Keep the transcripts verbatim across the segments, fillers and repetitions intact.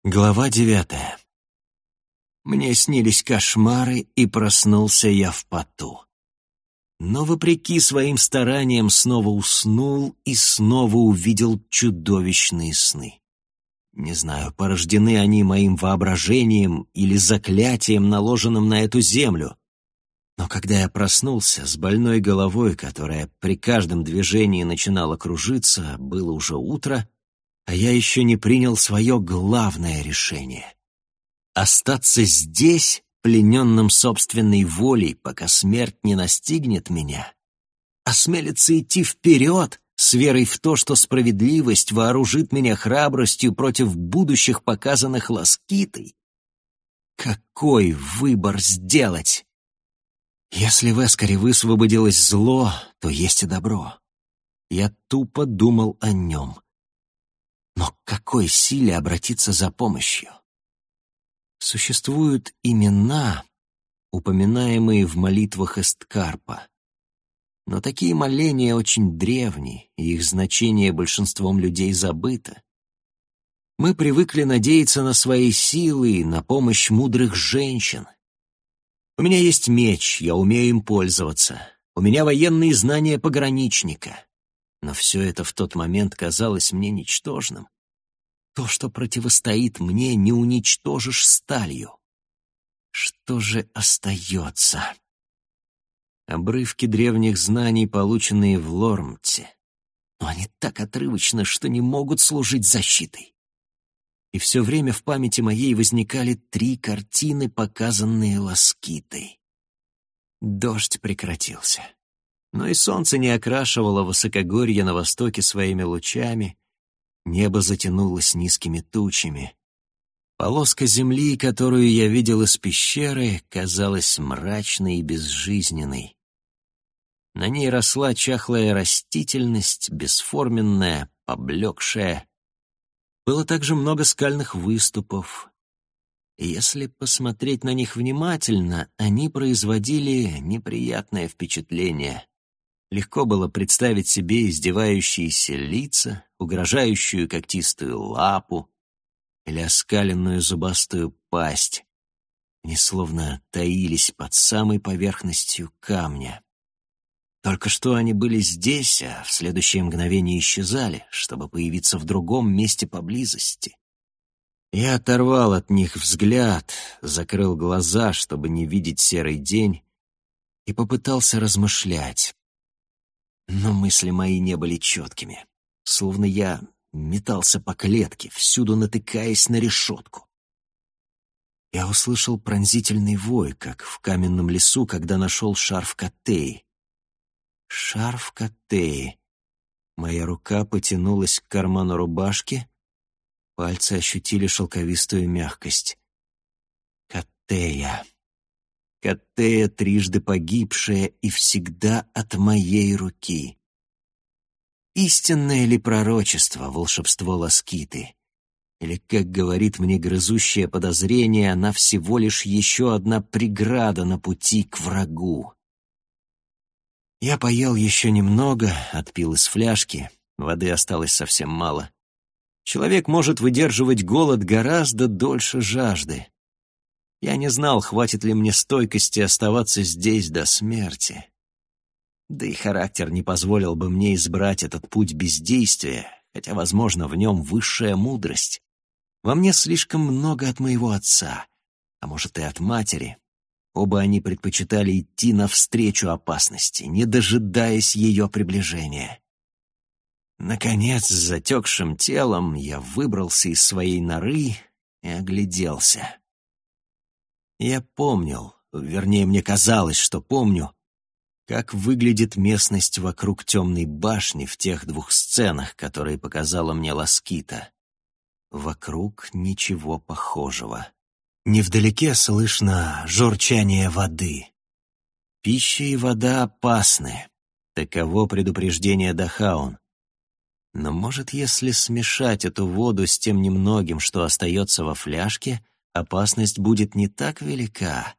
Глава девятая. Мне снились кошмары, и проснулся я в поту. Но, вопреки своим стараниям, снова уснул и снова увидел чудовищные сны. Не знаю, порождены они моим воображением или заклятием, наложенным на эту землю. Но когда я проснулся с больной головой, которая при каждом движении начинала кружиться, было уже утро, а я еще не принял свое главное решение. Остаться здесь, плененным собственной волей, пока смерть не настигнет меня. Осмелиться идти вперед, с верой в то, что справедливость вооружит меня храбростью против будущих показанных ласкитой. Какой выбор сделать? Если в Эскоре высвободилось зло, то есть и добро. Я тупо думал о нем. Но к какой силе обратиться за помощью? Существуют имена, упоминаемые в молитвах Эсткарпа. Но такие моления очень древни, и их значение большинством людей забыто. Мы привыкли надеяться на свои силы и на помощь мудрых женщин. У меня есть меч, я умею им пользоваться. У меня военные знания пограничника. Но все это в тот момент казалось мне ничтожным. То, что противостоит мне, не уничтожишь сталью. Что же остается? Обрывки древних знаний, полученные в Лормте. Но они так отрывочны, что не могут служить защитой. И все время в памяти моей возникали три картины, показанные Ласкитой. Дождь прекратился. Но и солнце не окрашивало высокогорье на востоке своими лучами, небо затянулось низкими тучами. Полоска земли, которую я видел из пещеры, казалась мрачной и безжизненной. На ней росла чахлая растительность, бесформенная, поблекшая. Было также много скальных выступов. И если посмотреть на них внимательно, они производили неприятное впечатление. Легко было представить себе издевающиеся лица, угрожающую когтистую лапу или оскаленную зубастую пасть. Они словно таились под самой поверхностью камня. Только что они были здесь, а в следующее мгновение исчезали, чтобы появиться в другом месте поблизости. Я оторвал от них взгляд, закрыл глаза, чтобы не видеть серый день, и попытался размышлять. Но мысли мои не были четкими, словно я метался по клетке, всюду натыкаясь на решетку. Я услышал пронзительный вой, как в каменном лесу, когда нашел шарф Каттеи. Шарф Каттеи. Моя рука потянулась к карману рубашки, пальцы ощутили шелковистую мягкость. Каттея. Каттея, трижды погибшая и всегда от моей руки. Истинное ли пророчество, волшебство Ласкиты? Или, как говорит мне грызущее подозрение, она всего лишь еще одна преграда на пути к врагу? Я поел еще немного, отпил из фляжки, воды осталось совсем мало. Человек может выдерживать голод гораздо дольше жажды. Я не знал, хватит ли мне стойкости оставаться здесь до смерти. Да и характер не позволил бы мне избрать этот путь бездействия, хотя, возможно, в нем высшая мудрость. Во мне слишком много от моего отца, а может и от матери. Оба они предпочитали идти навстречу опасности, не дожидаясь ее приближения. Наконец, с затекшим телом я выбрался из своей норы и огляделся. Я помнил, вернее, мне казалось, что помню, как выглядит местность вокруг темной башни в тех двух сценах, которые показала мне Ласкита. Вокруг ничего похожего. Невдалеке слышно журчание воды. Пища и вода опасны. Таково предупреждение Дахаун. Но, может, если смешать эту воду с тем немногим, что остается во фляжке, опасность будет не так велика.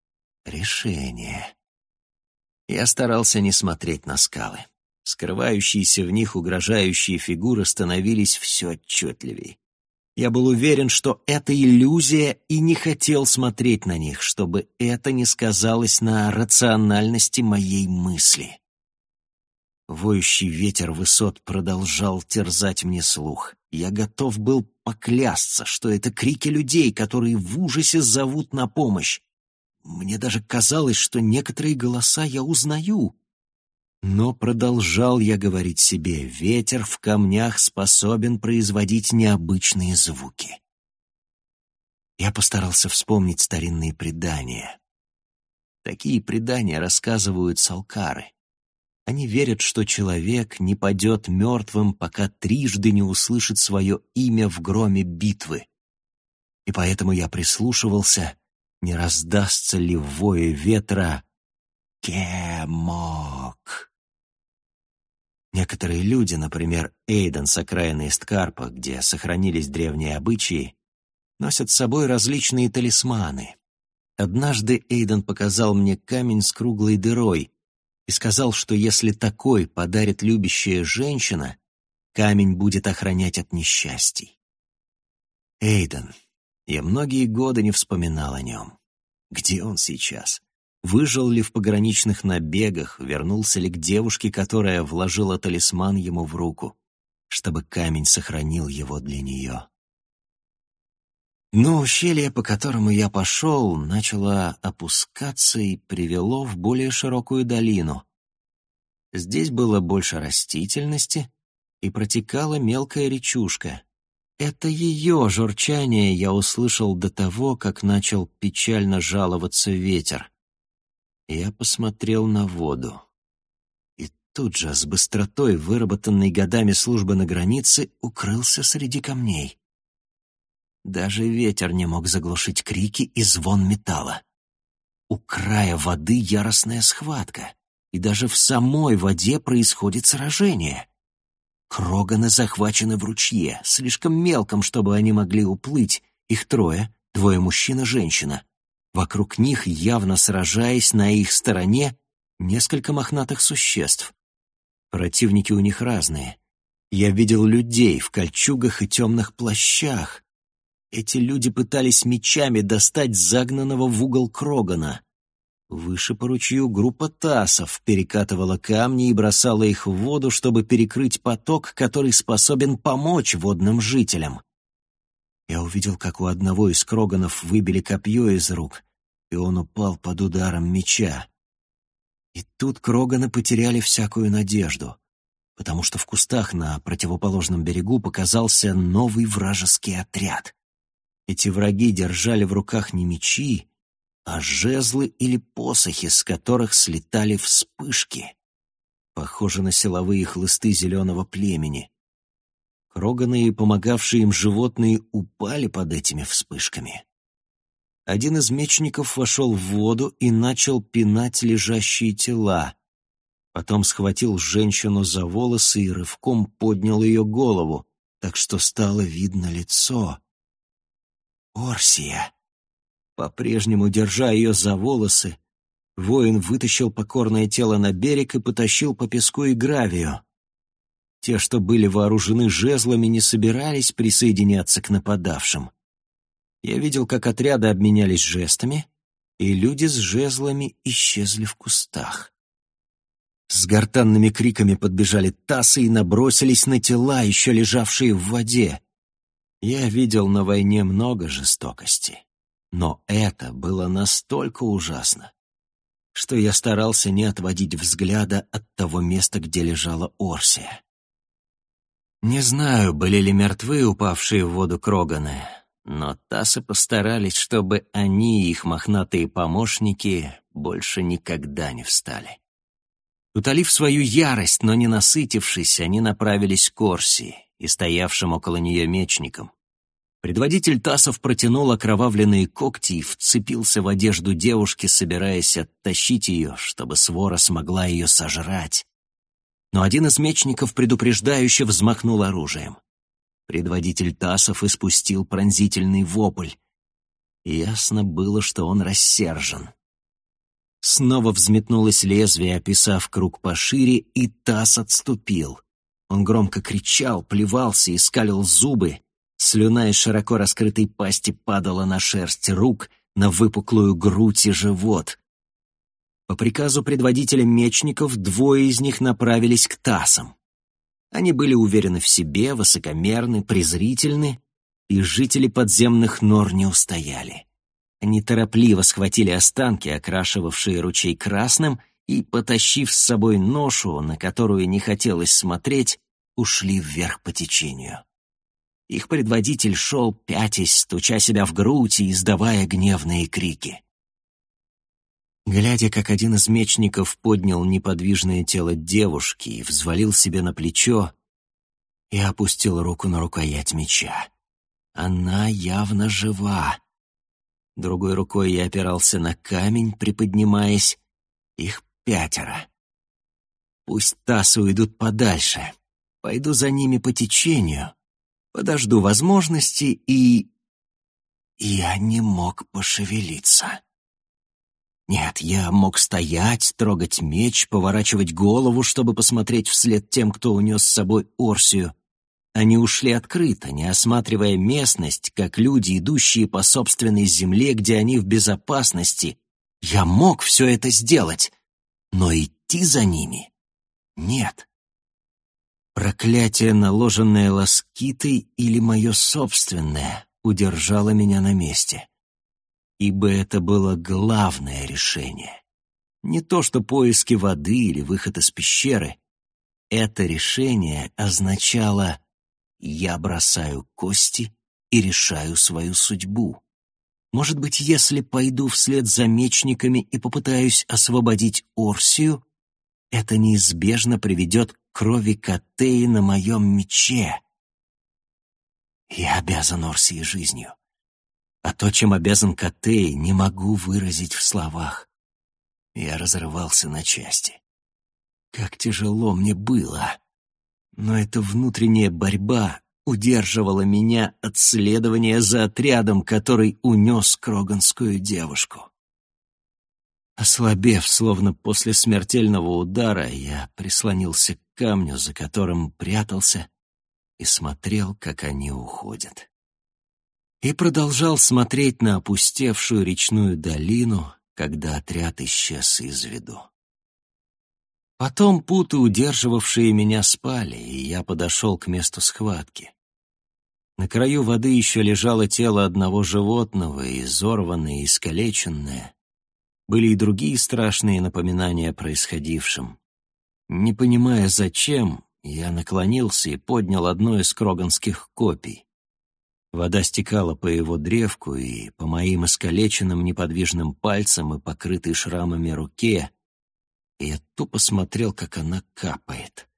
Решение. Я старался не смотреть на скалы. Скрывающиеся в них угрожающие фигуры становились все отчетливей. Я был уверен, что это иллюзия, и не хотел смотреть на них, чтобы это не сказалось на рациональности моей мысли. Воющий ветер высот продолжал терзать мне слух. Я готов был поклясться, что это крики людей, которые в ужасе зовут на помощь. Мне даже казалось, что некоторые голоса я узнаю. Но продолжал я говорить себе, ветер в камнях способен производить необычные звуки. Я постарался вспомнить старинные предания. Такие предания рассказывают салкары. Они верят, что человек не падет мертвым, пока трижды не услышит свое имя в громе битвы. И поэтому я прислушивался, не раздастся ли в вое ветра «Кемок». Некоторые люди, например, Эйден с окраины Эсткарпа, где сохранились древние обычаи, носят с собой различные талисманы. Однажды Эйден показал мне камень с круглой дырой и сказал, что если такой подарит любящая женщина, камень будет охранять от несчастий. Эйден. Я многие годы не вспоминал о нем. Где он сейчас? Выжил ли в пограничных набегах, вернулся ли к девушке, которая вложила талисман ему в руку, чтобы камень сохранил его для нее. Но ущелье, по которому я пошел, начало опускаться и привело в более широкую долину. Здесь было больше растительности, и протекала мелкая речушка. Это ее журчание я услышал до того, как начал печально жаловаться ветер. Я посмотрел на воду. И тут же, с быстротой, выработанной годами службы на границе, укрылся среди камней. Даже ветер не мог заглушить крики и звон металла. У края воды яростная схватка, и даже в самой воде происходит сражение. Кроганы захвачены в ручье, слишком мелком, чтобы они могли уплыть. Их трое, двое мужчин и женщина. Вокруг них, явно сражаясь на их стороне, несколько мохнатых существ. Противники у них разные. Я видел людей в кольчугах и темных плащах. Эти люди пытались мечами достать загнанного в угол Крогана. Выше по ручью группа тасов перекатывала камни и бросала их в воду, чтобы перекрыть поток, который способен помочь водным жителям. Я увидел, как у одного из Кроганов выбили копье из рук, и он упал под ударом меча. И тут Кроганы потеряли всякую надежду, потому что в кустах на противоположном берегу показался новый вражеский отряд. Эти враги держали в руках не мечи, а жезлы или посохи, с которых слетали вспышки, похожи на силовые хлысты зеленого племени. Кроганы и помогавшие им животные упали под этими вспышками. Один из мечников вошел в воду и начал пинать лежащие тела. Потом схватил женщину за волосы и рывком поднял ее голову, так что стало видно лицо. Орсия. По-прежнему, держа ее за волосы, воин вытащил покорное тело на берег и потащил по песку и гравию. Те, что были вооружены жезлами, не собирались присоединяться к нападавшим. Я видел, как отряды обменялись жестами, и люди с жезлами исчезли в кустах. С гортанными криками подбежали тасы и набросились на тела, еще лежавшие в воде. Я видел на войне много жестокости, но это было настолько ужасно, что я старался не отводить взгляда от того места, где лежала Орсия. Не знаю, были ли мертвы упавшие в воду Кроганы, но тасы постарались, чтобы они и их мохнатые помощники больше никогда не встали. Утолив свою ярость, но не насытившись, они направились к Орсии и стоявшим около нее мечникам. Предводитель тасов протянул окровавленные когти и вцепился в одежду девушки, собираясь оттащить ее, чтобы свора смогла ее сожрать. Но один из мечников предупреждающе взмахнул оружием. Предводитель тасов испустил пронзительный вопль. Ясно было, что он рассержен. Снова взметнулось лезвие, описав круг пошире, и тас отступил. Он громко кричал, плевался и скалил зубы. Слюна из широко раскрытой пасти падала на шерсть рук, на выпуклую грудь и живот. По приказу предводителя мечников двое из них направились к тасам. Они были уверены в себе, высокомерны, презрительны, и жители подземных нор не устояли. Они торопливо схватили останки, окрашивавшие ручей красным, и, потащив с собой ношу, на которую не хотелось смотреть, ушли вверх по течению. Их предводитель шел, пятясь, стуча себя в грудь и издавая гневные крики. Глядя, как один из мечников поднял неподвижное тело девушки и взвалил себе на плечо, я опустил руку на рукоять меча. Она явно жива. Другой рукой я опирался на камень, приподнимаясь. Их пятеро. Пусть тасы уйдут подальше. Пойду за ними по течению. Подожду возможности и... Я не мог пошевелиться. Нет, я мог стоять, трогать меч, поворачивать голову, чтобы посмотреть вслед тем, кто унес с собой Орсию. Они ушли открыто, не осматривая местность, как люди, идущие по собственной земле, где они в безопасности. Я мог все это сделать, но идти за ними — нет. Проклятие, наложенное Ласкитой, или мое собственное, удержало меня на месте. Ибо это было главное решение. Не то, что поиски воды или выход из пещеры. Это решение означало: я бросаю кости и решаю свою судьбу. Может быть, если пойду вслед за мечниками и попытаюсь освободить Орсию, это неизбежно приведет к крови Каттеи на моем мече. Я обязан Орсии жизнью. А то, чем обязан Каттеи, не могу выразить в словах. Я разрывался на части. Как тяжело мне было. Но эта внутренняя борьба удерживала меня от следования за отрядом, который унес кроганскую девушку. Ослабев, словно после смертельного удара, я прислонился к камню, за которым прятался, и смотрел, как они уходят. И продолжал смотреть на опустевшую речную долину, когда отряд исчез из виду. Потом путы, удерживавшие меня, спали, и я подошел к месту схватки. На краю воды еще лежало тело одного животного, изорванное и искалеченное. Были и другие страшные напоминания о происходившем. Не понимая, зачем, я наклонился и поднял одно из кроганских копий. Вода стекала по его древку и по моим искалеченным неподвижным пальцам и покрытой шрамами руке, и я тупо смотрел, как она капает.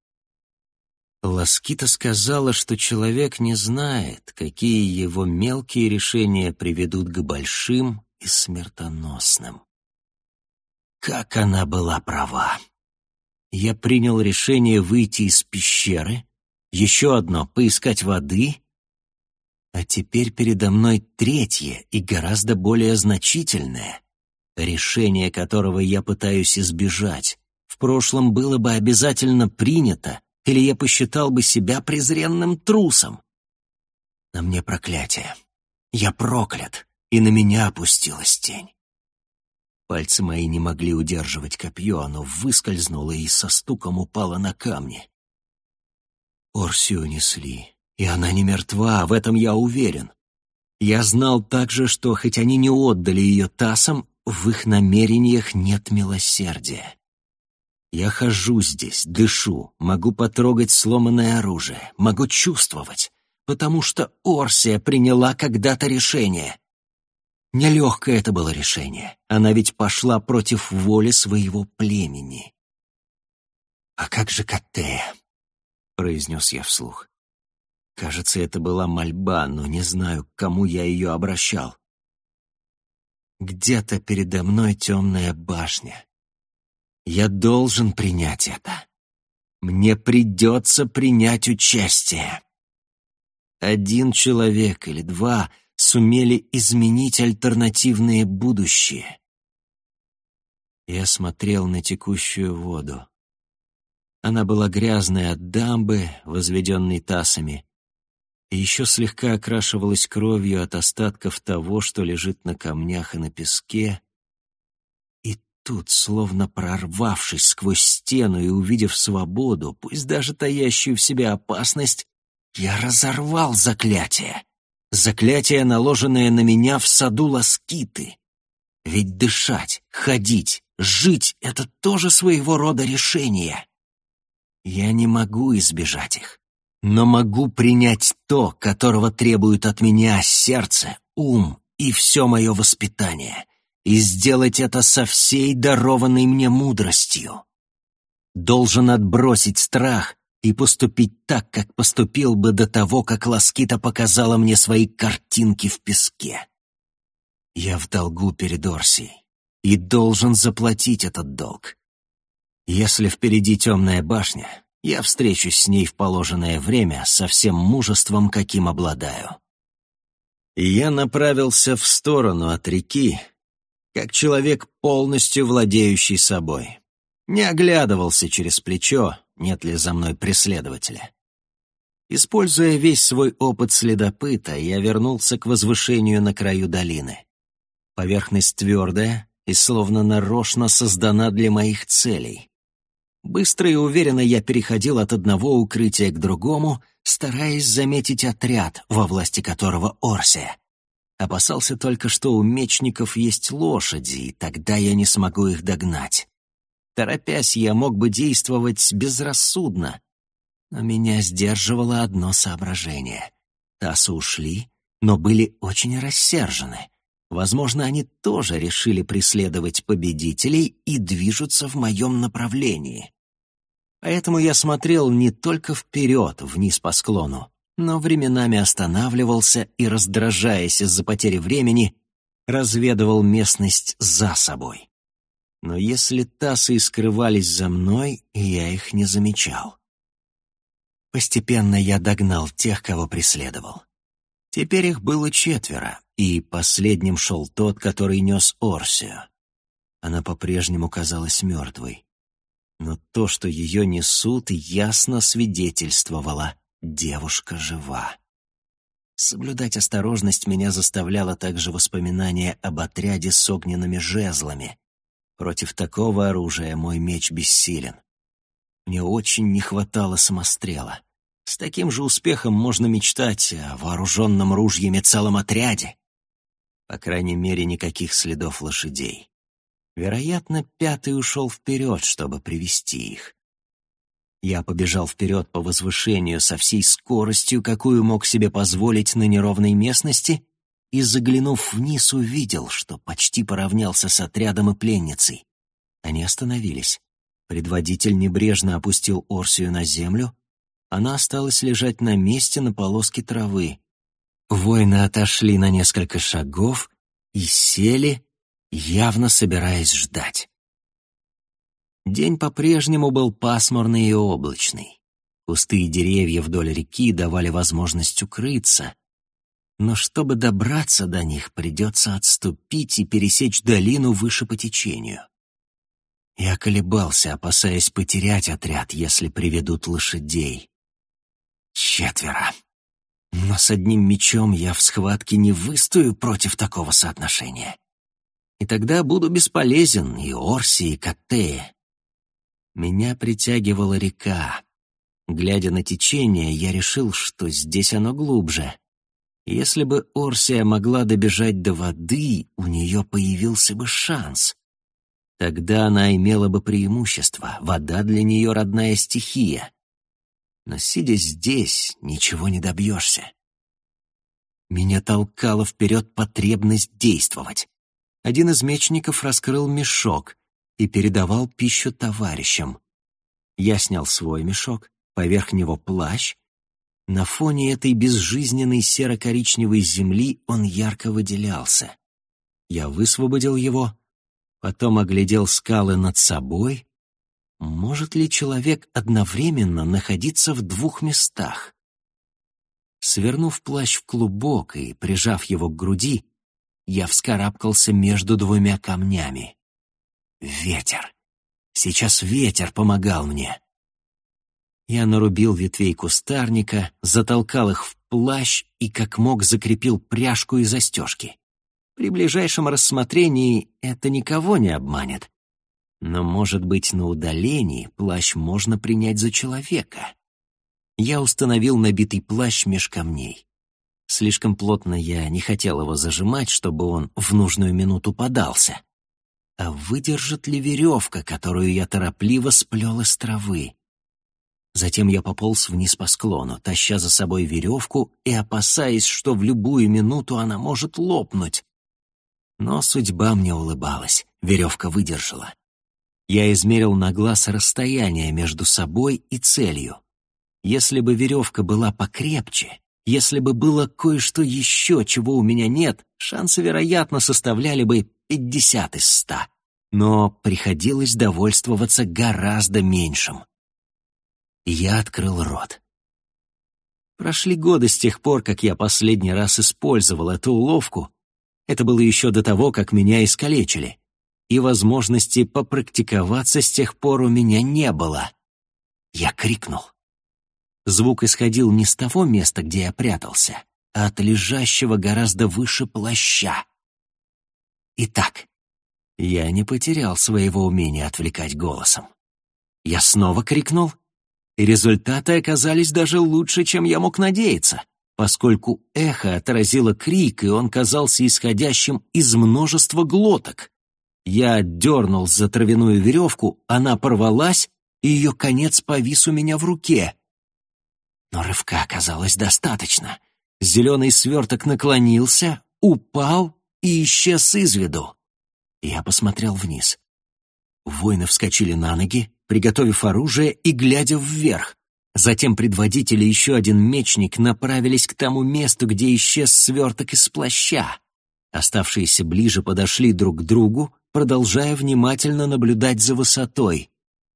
Ласкита сказала, что человек не знает, какие его мелкие решения приведут к большим и смертоносным. Как она была права! Я принял решение выйти из пещеры, еще одно — поискать воды, а теперь передо мной третье и гораздо более значительное, решение которого я пытаюсь избежать. В прошлом было бы обязательно принято, или я посчитал бы себя презренным трусом. На мне проклятие. Я проклят, и на меня опустилась тень. Пальцы мои не могли удерживать копье, оно выскользнуло и со стуком упало на камни. Орсию несли, и она не мертва, в этом я уверен. Я знал также, что хоть они не отдали ее тасам, в их намерениях нет милосердия. Я хожу здесь, дышу, могу потрогать сломанное оружие, могу чувствовать, потому что Орсия приняла когда-то решение. Нелегкое это было решение, она ведь пошла против воли своего племени. «А как же Каттея?» — произнес я вслух. Кажется, это была мольба, но не знаю, к кому я ее обращал. Где-то передо мной темная башня. Я должен принять это. Мне придется принять участие. Один человек или два сумели изменить альтернативные будущее. Я смотрел на текущую воду. Она была грязной от дамбы, возведенной тасами, и еще слегка окрашивалась кровью от остатков того, что лежит на камнях и на песке. И тут, словно прорвавшись сквозь стену и увидев свободу, пусть даже таящую в себе опасность, я разорвал заклятие. Заклятие, наложенное на меня в саду Ласкиты. Ведь дышать, ходить, жить — это тоже своего рода решение. Я не могу избежать их, но могу принять то, которого требует от меня сердце, ум и все мое воспитание, и сделать это со всей дарованной мне мудростью. Должен отбросить страх и поступить так, как поступил бы до того, как Ласкита показала мне свои картинки в песке. Я в долгу перед Орсией и должен заплатить этот долг. Если впереди темная башня, я встречусь с ней в положенное время со всем мужеством, каким обладаю. И я направился в сторону от реки, как человек, полностью владеющий собой. Не оглядывался через плечо, нет ли за мной преследователя. Используя весь свой опыт следопыта, я вернулся к возвышению на краю долины. Поверхность твердая и словно нарочно создана для моих целей. Быстро и уверенно я переходил от одного укрытия к другому, стараясь заметить отряд, во власти которого Орсия. Опасался только, что у мечников есть лошади, и тогда я не смогу их догнать. Торопясь, я мог бы действовать безрассудно, но меня сдерживало одно соображение. Тасы ушли, но были очень рассержены. Возможно, они тоже решили преследовать победителей и движутся в моем направлении. Поэтому я смотрел не только вперед, вниз по склону, но временами останавливался и, раздражаясь из-за потери времени, разведывал местность за собой. Но если тасы скрывались за мной, я их не замечал. Постепенно я догнал тех, кого преследовал. Теперь их было четверо, и последним шел тот, который нес Орсию. Она по-прежнему казалась мертвой. Но то, что ее несут, ясно свидетельствовало — девушка жива. Соблюдать осторожность меня заставляло также воспоминание об отряде с огненными жезлами. Против такого оружия мой меч бессилен. Мне очень не хватало самострела. С таким же успехом можно мечтать о вооруженном ружьями целом отряде. По крайней мере, никаких следов лошадей. Вероятно, пятый ушел вперед, чтобы привести их. Я побежал вперед по возвышению со всей скоростью, какую мог себе позволить на неровной местности, и, заглянув вниз, увидел, что почти поравнялся с отрядом и пленницей. Они остановились. Предводитель небрежно опустил Орсию на землю. Она осталась лежать на месте на полоске травы. Воины отошли на несколько шагов и сели, явно собираясь ждать. День по-прежнему был пасмурный и облачный. Кусты и деревья вдоль реки давали возможность укрыться, но чтобы добраться до них, придется отступить и пересечь долину выше по течению. Я колебался, опасаясь потерять отряд, если приведут лошадей. Четверо. Но с одним мечом я в схватке не выстою против такого соотношения. И тогда буду бесполезен и Орси, и Каттее. Меня притягивала река. Глядя на течение, я решил, что здесь оно глубже. Если бы Орсия могла добежать до воды, у нее появился бы шанс. Тогда она имела бы преимущество, вода для нее родная стихия. Но, сидя здесь, ничего не добьешься. Меня толкала вперед потребность действовать. Один из мечников раскрыл мешок и передавал пищу товарищам. Я снял свой мешок, поверх него плащ. На фоне этой безжизненной серо-коричневой земли он ярко выделялся. Я высвободил его, потом оглядел скалы над собой. Может ли человек одновременно находиться в двух местах? Свернув плащ в клубок и прижав его к груди, я вскарабкался между двумя камнями. Ветер. Сейчас ветер помогал мне. Я нарубил ветвей кустарника, затолкал их в плащ и как мог закрепил пряжку и застежки. При ближайшем рассмотрении это никого не обманет. Но, может быть, на удалении плащ можно принять за человека. Я установил набитый плащ меж камней. Слишком плотно я не хотел его зажимать, чтобы он в нужную минуту подался. А выдержит ли веревка, которую я торопливо сплел из травы? Затем я пополз вниз по склону, таща за собой веревку и опасаясь, что в любую минуту она может лопнуть. Но судьба мне улыбалась, веревка выдержала. Я измерил на глаз расстояние между собой и целью. Если бы веревка была покрепче, если бы было кое-что еще, чего у меня нет, шансы, вероятно, составляли бы пятьдесят из ста. Но приходилось довольствоваться гораздо меньшим. Я открыл рот. Прошли годы с тех пор, как я последний раз использовал эту уловку. Это было еще до того, как меня искалечили. И возможности попрактиковаться с тех пор у меня не было. Я крикнул. Звук исходил не с того места, где я прятался, а от лежащего гораздо выше плаща. Итак, я не потерял своего умения отвлекать голосом. Я снова крикнул, и результаты оказались даже лучше, чем я мог надеяться, поскольку эхо отразило крик, и он казался исходящим из множества глоток. Я дернул за травяную веревку, она порвалась, и ее конец повис у меня в руке. Но рывка оказалось достаточно. Зеленый сверток наклонился, упал и исчез из виду. Я посмотрел вниз. Воины вскочили на ноги, приготовив оружие и глядя вверх. Затем предводитель и еще один мечник направились к тому месту, где исчез сверток из плаща. Оставшиеся ближе подошли друг к другу, продолжая внимательно наблюдать за высотой.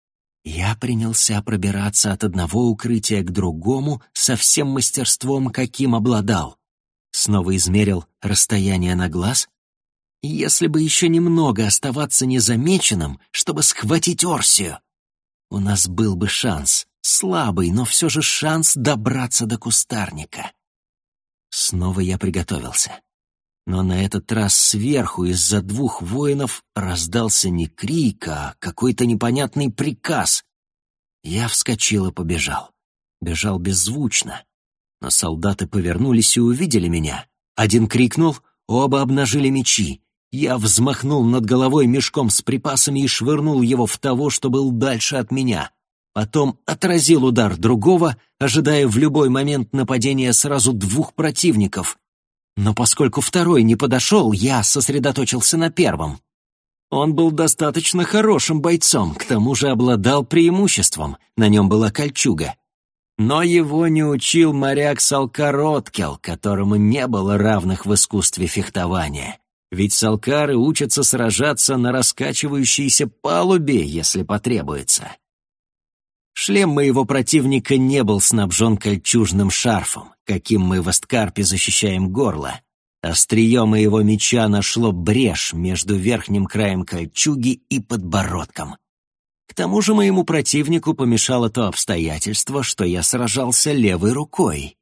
Я принялся пробираться от одного укрытия к другому со всем мастерством, каким обладал. Снова измерил расстояние на глаз. Если бы еще немного оставаться незамеченным, чтобы схватить Орсию, у нас был бы шанс, слабый, но все же шанс добраться до кустарника. Снова я приготовился. Но на этот раз сверху из-за двух воинов раздался не крик, а какой-то непонятный приказ. Я вскочил и побежал. Бежал беззвучно. Но солдаты повернулись и увидели меня. Один крикнул, оба обнажили мечи. Я взмахнул над головой мешком с припасами и швырнул его в того, что был дальше от меня. Потом отразил удар другого, ожидая в любой момент нападения сразу двух противников. Но поскольку второй не подошел, я сосредоточился на первом. Он был достаточно хорошим бойцом, к тому же обладал преимуществом, на нем была кольчуга. Но его не учил моряк Салкар Откел, которому не было равных в искусстве фехтования. Ведь салкары учатся сражаться на раскачивающейся палубе, если потребуется. Шлем моего противника не был снабжен кольчужным шарфом, каким мы в Эсткарпе защищаем горло. Острие моего меча нашло брешь между верхним краем кольчуги и подбородком. К тому же моему противнику помешало то обстоятельство, что я сражался левой рукой.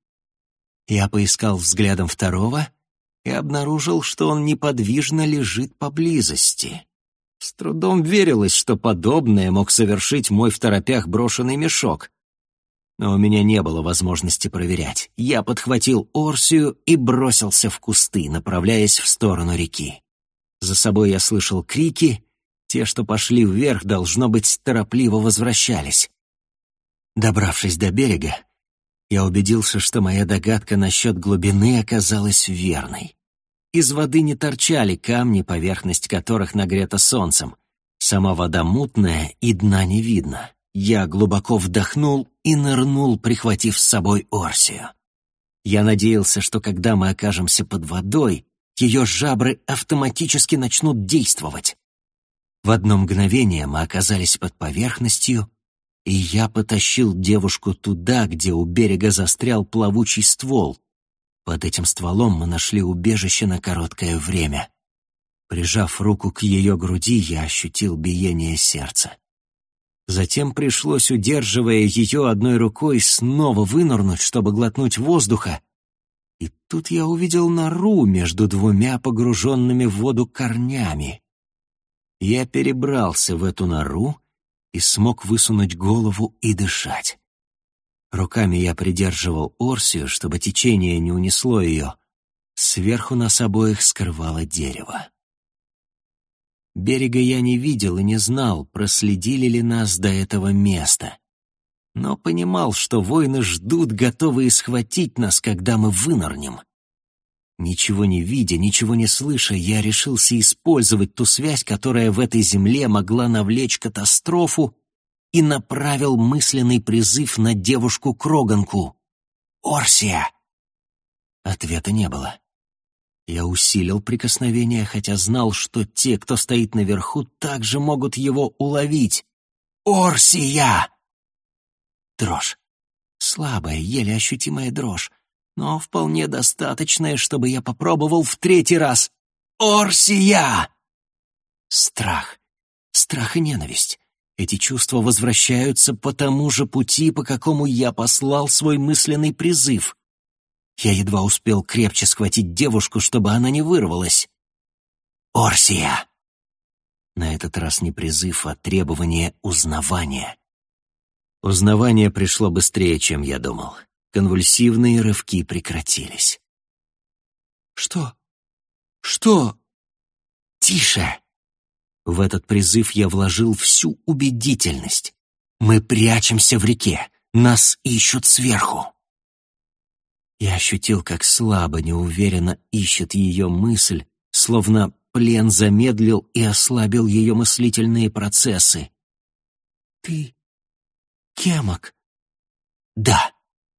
Я поискал взглядом второго и обнаружил, что он неподвижно лежит поблизости. С трудом верилось, что подобное мог совершить мой в торопях брошенный мешок. Но у меня не было возможности проверять. Я подхватил Орсию и бросился в кусты, направляясь в сторону реки. За собой я слышал крики. Те, что пошли вверх, должно быть, торопливо возвращались. Добравшись до берега, я убедился, что моя догадка насчет глубины оказалась верной. Из воды не торчали камни, поверхность которых нагрета солнцем. Сама вода мутная, и дна не видно. Я глубоко вдохнул и нырнул, прихватив с собой Орсию. Я надеялся, что когда мы окажемся под водой, ее жабры автоматически начнут действовать. В одно мгновение мы оказались под поверхностью, и я потащил девушку туда, где у берега застрял плавучий ствол. Под этим стволом мы нашли убежище на короткое время. Прижав руку к ее груди, я ощутил биение сердца. Затем пришлось, удерживая ее одной рукой, снова вынырнуть, чтобы глотнуть воздуха, И тут я увидел нору между двумя погруженными в воду корнями. Я перебрался в эту нору и смог высунуть голову и дышать. Руками я придерживал Орсию, чтобы течение не унесло ее. Сверху нас обоих скрывало дерево. Берега я не видел и не знал, проследили ли нас до этого места. Но понимал, что воины ждут, готовые схватить нас, когда мы вынырнем. Ничего не видя, ничего не слыша, я решился использовать ту связь, которая в этой земле могла навлечь катастрофу, и направил мысленный призыв на девушку-кроганку. «Орсия!» Ответа не было. Я усилил прикосновение, хотя знал, что те, кто стоит наверху, также могут его уловить. «Орсия!» Дрожь. Слабая, еле ощутимая дрожь, но вполне достаточная, чтобы я попробовал в третий раз. «Орсия!» Страх. Страх и ненависть. Эти чувства возвращаются по тому же пути, по какому я послал свой мысленный призыв. Я едва успел крепче схватить девушку, чтобы она не вырвалась. «Орсия!» На этот раз не призыв, а требование узнавания. Узнавание пришло быстрее, чем я думал. Конвульсивные рывки прекратились. «Что? Что?» «Тише!» В этот призыв я вложил всю убедительность. «Мы прячемся в реке. Нас ищут сверху». Я ощутил, как слабо, неуверенно ищет ее мысль, словно плен замедлил и ослабил ее мыслительные процессы. «Ты... Кемок?» «Да».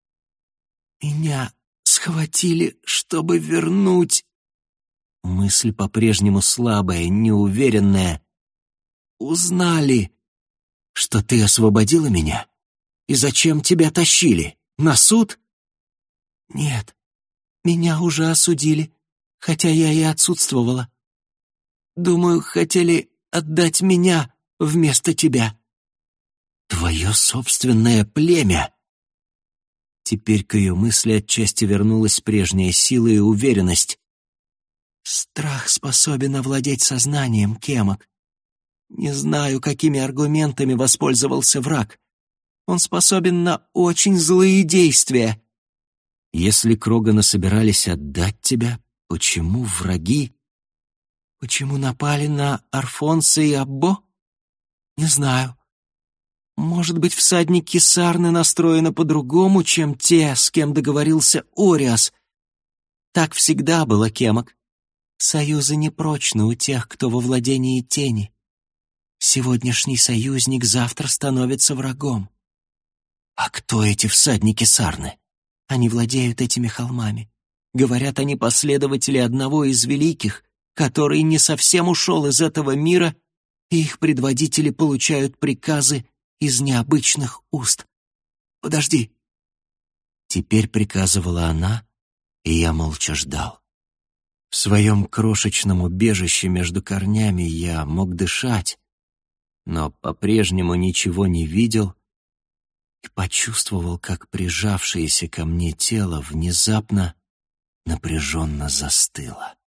«Меня схватили, чтобы вернуть...» Мысль по-прежнему слабая, неуверенная. «Узнали, что ты освободила меня? И зачем тебя тащили? На суд?» «Нет, меня уже осудили, хотя я и отсутствовала. Думаю, хотели отдать меня вместо тебя». «Твое собственное племя!» Теперь к ее мысли отчасти вернулась прежняя сила и уверенность. «Страх способен овладеть сознанием, Кемок. Не знаю, какими аргументами воспользовался враг. Он способен на очень злые действия». «Если Кроганы собирались отдать тебя, почему враги?» «Почему напали на Арфонса и Аббо? Не знаю. Может быть, всадники Сарны настроены по-другому, чем те, с кем договорился Ориас. Так всегда было, Кемок. Союзы непрочны у тех, кто во владении тени. Сегодняшний союзник завтра становится врагом». «А кто эти всадники Сарны?» «Они владеют этими холмами. Говорят, они последователи одного из великих, который не совсем ушел из этого мира, и их предводители получают приказы из необычных уст. Подожди». Теперь приказывала она, и я молча ждал. В своем крошечном убежище между корнями я мог дышать, но по-прежнему ничего не видел и почувствовал, как прижавшееся ко мне тело внезапно напряженно застыло.